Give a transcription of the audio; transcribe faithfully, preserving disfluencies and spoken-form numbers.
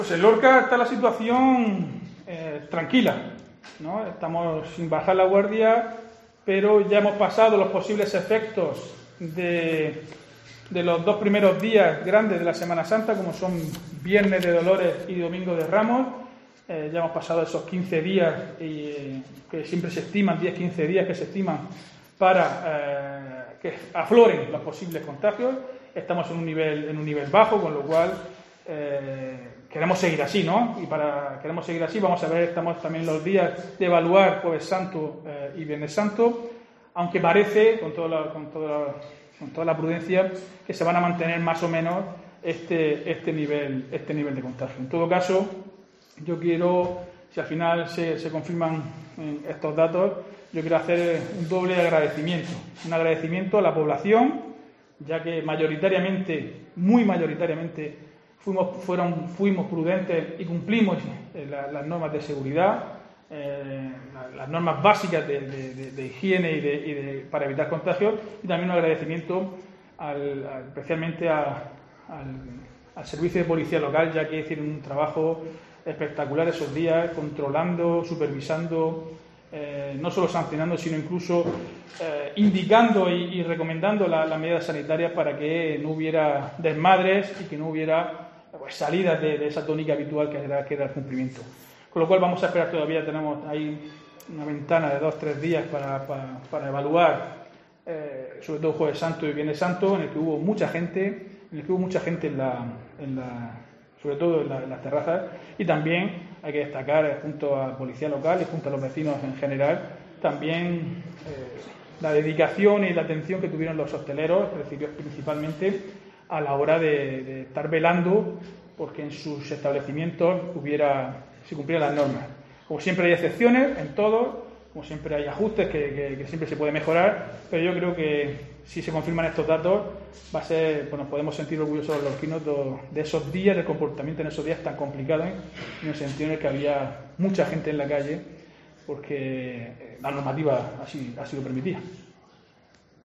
Pues en Lorca está la situación eh, tranquila, ¿no? Estamos sin bajar la guardia, pero ya hemos pasado los posibles efectos de, de los dos primeros días grandes de la Semana Santa, como son Viernes de Dolores y Domingo de Ramos. Eh, ya hemos pasado esos quince días eh, que siempre se estiman, diez a quince días que se estiman para eh, que afloren los posibles contagios. Estamos en un nivel, en un nivel bajo, con lo cual eh, queremos seguir así, ¿no? Y para queremos seguir así, vamos a ver, estamos también los días de evaluar Jueves Santo eh, y Viernes Santo, aunque parece, con toda, la, con, toda la, con toda la prudencia, que se van a mantener más o menos este, este, nivel, este nivel de contagio. En todo caso, yo quiero, si al final se, se confirman estos datos, yo quiero hacer un doble agradecimiento. Un agradecimiento a la población, ya que mayoritariamente, muy mayoritariamente, fuimos, fueron, fuimos prudentes y cumplimos eh, la, las normas de seguridad, eh, la, las normas básicas de, de, de, de higiene y, de, y de, para evitar contagios, y también un agradecimiento al, al, especialmente a, al, al servicio de policía local, ya que hicieron un trabajo espectacular esos días, controlando, supervisando, eh, no solo sancionando, sino incluso eh, indicando y, y recomendando las la medidas sanitarias para que no hubiera desmadres y que no hubiera pues, salidas de, de esa tónica habitual que era, que era el cumplimiento. Con lo cual vamos a esperar todavía, tenemos ahí una ventana de dos o tres días para, para, para evaluar, eh, sobre todo Jueves Santo y Viernes Santo, en el que hubo mucha gente, en el que hubo mucha gente en la, en la sobre todo en, la, en las terrazas, y también hay que destacar, junto a la policía local y junto a los vecinos en general, también eh, la dedicación y la atención que tuvieron los hosteleros, principalmente a la hora de, de estar velando porque en sus establecimientos hubiera, se cumplieran las normas. Como siempre hay excepciones en todo, como siempre hay ajustes que, que, que siempre se puede mejorar, pero yo creo que si se confirman estos datos, va a ser, bueno, podemos sentir orgullosos los lorquinos de esos días, del comportamiento en esos días tan complicados, ¿eh? En el sentido en el que había mucha gente en la calle, porque la normativa así, así lo permitía.